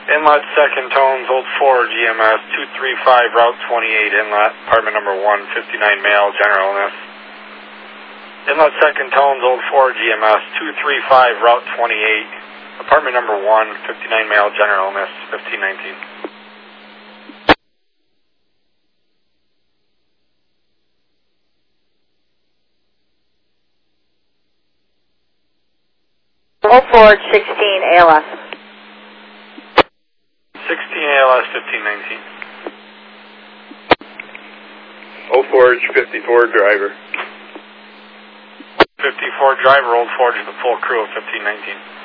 Inlet second tones, Old Forge, EMS 235, Route 28, inlet, apartment number 1, 59 male, general illness. Inlet second tones, Old Forge, EMS 235, Route 28, apartment number 1, 59 male, general illness, 1519. Old Forge, 16 ALS. 16 ALS, 1519. Old Forge, 54 driver. 54 driver, Old Forge, the full crew of 1519.